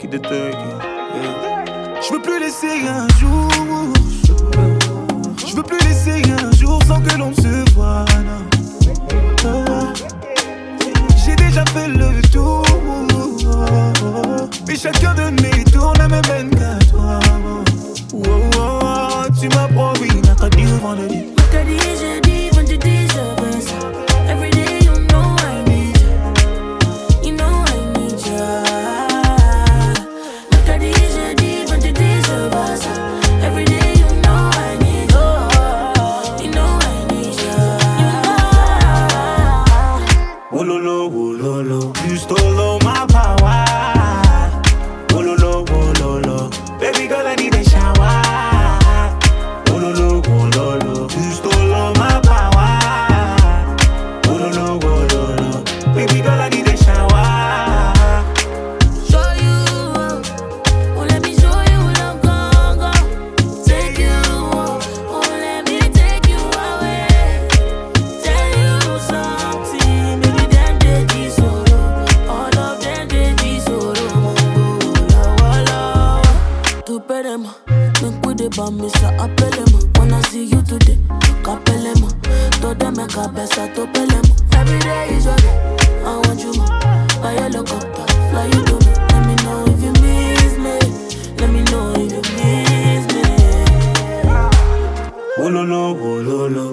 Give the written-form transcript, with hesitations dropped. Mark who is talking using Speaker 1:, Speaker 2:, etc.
Speaker 1: Toki de Toki. Je veux plus laisser un jour. Je veux plus laisser un jour sans que l'on se voie. J'ai déjà fait le tour. Mais chacun de mes tours ne me mène qu'à toi. Tu m'as promis mercredi ou vendredi.
Speaker 2: Mercredi, jeudi, vendredi, je veux ça. Every day you know I need you. You know I need you. Mercredi, jeudi, vendredi, je veux ça. Every day you know I need you. You know I need you.
Speaker 1: Wololo, wololo, you stole all my power. Wololo, wololo, baby girl I need a shower. Wololo, wololo, you stole all my power. Wololo, wololo, baby girl I need a shower.
Speaker 2: Show you, oh let me show you love, go. Take you, oh let me take you away. Tell you something, baby them they be solo. All of them they be solo. Tu perema, me cuide pa' mi sa apelema. Wanna see you today, capelema. Toda me cabeza topelema. Every day is your day, I want you more. Buy a helicopter, fly you to me. Let me know if you miss me. Let me know if you miss me.
Speaker 1: Wololo, wololo,